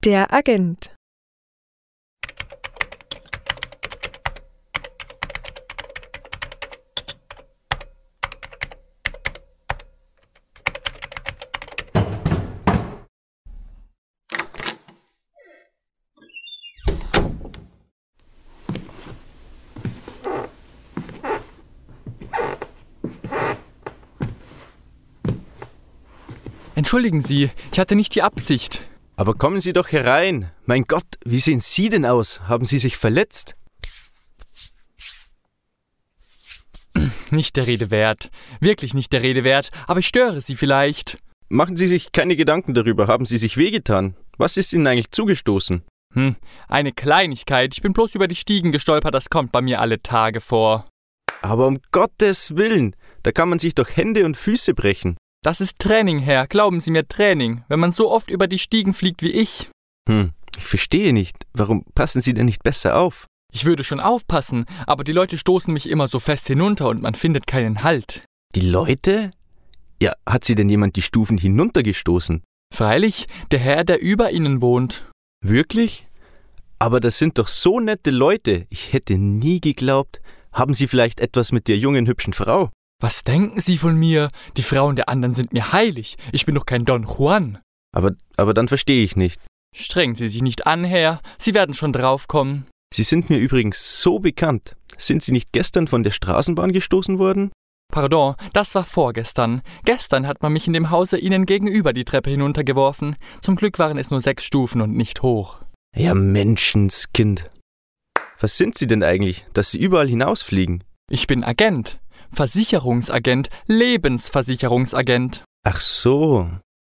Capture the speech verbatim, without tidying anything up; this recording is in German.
Der Agent. Entschuldigen Sie, ich hatte nicht die Absicht. Aber kommen Sie doch herein. Mein Gott, wie sehen Sie denn aus? Haben Sie sich verletzt? Nicht der Rede wert. Wirklich nicht der Rede wert, aber ich störe Sie vielleicht. Machen Sie sich keine Gedanken darüber. Haben Sie sich wehgetan? Was ist Ihnen eigentlich zugestoßen? Hm, eine Kleinigkeit. Ich bin bloß über die Stiegen gestolpert, das kommt bei mir alle Tage vor. Aber um Gottes Willen, da kann man sich doch Hände und Füße brechen. Das ist Training, Herr. Glauben Sie mir, Training. Wenn man so oft über die Stiegen fliegt wie ich. Hm, ich verstehe nicht. Warum passen Sie denn nicht besser auf? Ich würde schon aufpassen, aber die Leute stoßen mich immer so fest hinunter und man findet keinen Halt. Die Leute? Ja, hat Sie denn jemand die Stufen hinuntergestoßen? Freilich, der Herr, der über Ihnen wohnt. Wirklich? Aber das sind doch so nette Leute. Ich hätte nie geglaubt. Haben Sie vielleicht etwas mit der jungen, hübschen Frau? Was denken Sie von mir? Die Frauen der anderen sind mir heilig. Ich bin doch kein Don Juan. Aber, aber dann verstehe ich nicht. Strengen Sie sich nicht an, Herr. Sie werden schon draufkommen. Sie sind mir übrigens so bekannt. Sind Sie nicht gestern von der Straßenbahn gestoßen worden? Pardon, das war vorgestern. Gestern hat man mich in dem Hause Ihnen gegenüber die Treppe hinuntergeworfen. Zum Glück waren es nur sechs Stufen und nicht hoch. Ja, Menschenskind. Was sind Sie denn eigentlich, dass Sie überall hinausfliegen? Ich bin Agent. Versicherungsagent, Lebensversicherungsagent. Ach so.